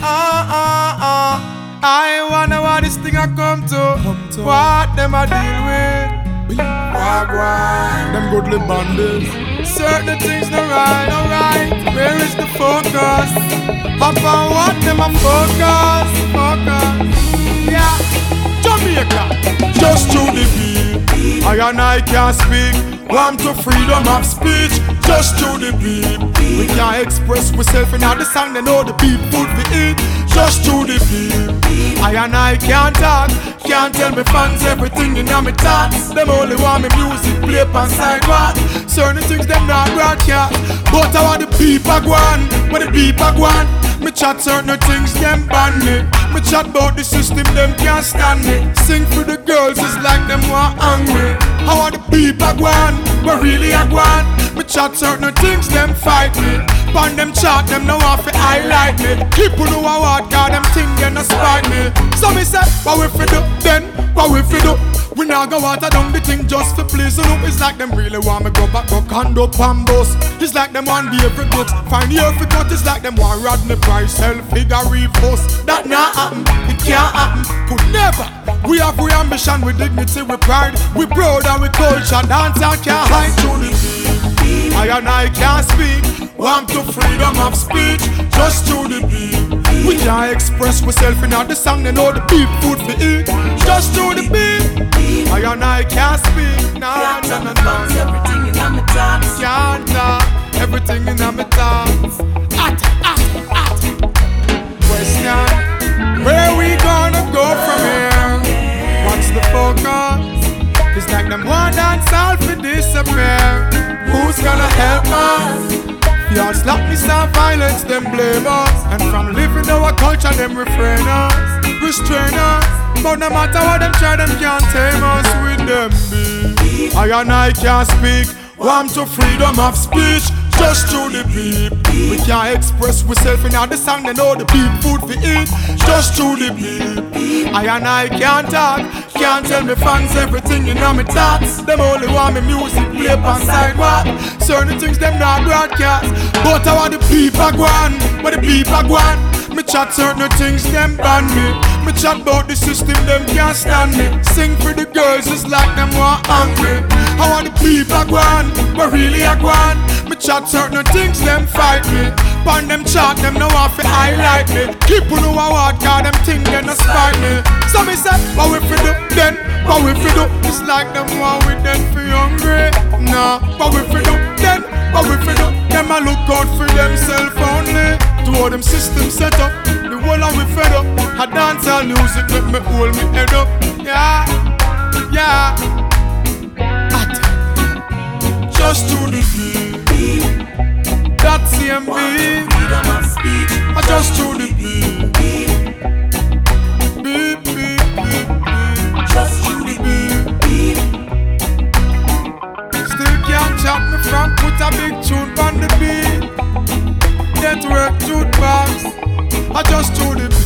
I wonder what this thing I come to. What them I deal with. Wagwan, them goodly bandits. Certain things no right, no right. Where is the focus? Upon what them I focus? Yeah, Jamaica, just to the beat. I and I can't speak. Want to freedom of speech, just to the beat. We can't express ourselves in all the song, they know the beat food we eat. Just to the beat. I and I can't talk, can't tell me fans everything in my thoughts. Them only want me music play on sidewalk. Certain things them not broadcast, but I want the people go on. When the people go on, me chat certain things them ban me. Me chat about the system them can't stand me. Sing for the girls it's like them want angry. I want the people go on, but really I go on. Me chat certain things them fight me. Pan them chat them no want to highlight me. People who are what cause them think they no spite me. So me say, what we fi do then? What we fi do? We now go water down the thing just to please you. It's like them really want me go back, go condo and bus. It's like them want the every good. Find the every cut. It's like them want Rodney Price, sell figure repost. That not happen, it can't happen, could never. We have we ambition, we dignity, we pride, we proud and we culture. Dance and can't hide through the beat. I and I can't speak. Want to freedom of speech, just to the beat. We can't express ourselves in all the song, they know the beat food we eat. Just to the beat. I and I can't speak. Nah. Everything in my thoughts. Can't talk, everything in my thoughts. Question, where we gonna go from here? What's the focus? It's like them one dance all for disappear. Who's gonna help us? Y'all slackness and violence, them blame us. And from living our culture, them refrain us, restrain us. But no matter what them try, them can't tame us with them beat. I and I can't speak. Want to freedom of speech, just to the beat. We can't express ourselves in all the song, they know the beat food we eat. Just to the beat. I and I can't talk, can't tell me fans everything in my thoughts. Them only want me music play on sidewalk. Certain things them not broadcast, but I want the people go on. But the people go on. Me chat certain things them ban me. Me chat about the system them can't stand me. Sing for the girls it's like them want angry. I want the people go on, but really I go on. Me chat certain things them fight me. Pan them chat them no want to highlight me. People who are what cause them think they no spite me. So me say, what we fi do then? What we fi do? It's like them want with them for hungry. Nah, what we fi do then? What we fi do? Them a look out for themselves only. To all them systems set up, the whole of we fed up. I dance all music make me hold me head up. Yeah. Just to the beat. That's CMB. I just to the beat. Beat. Just to the beat. Still can't chop me from put a big tune on the beat. Get work jukebox. I just to the beat.